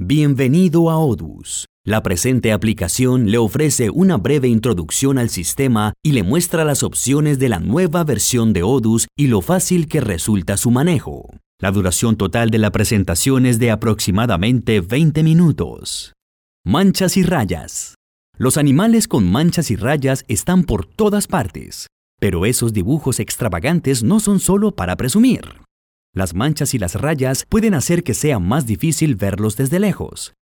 Bienvenido a Odus. La presente aplicación le ofrece una breve introducción al sistema y le muestra las opciones de la nueva versión de Odus y lo fácil que resulta su manejo. La duración total de la presentación es de aproximadamente 20 minutos. Manchas y rayas. Los animales con manchas y rayas están por todas partes, pero esos dibujos extravagantes no son solo para presumir. Las manchas y las rayas pueden hacer que sea más difícil verlos desde lejos.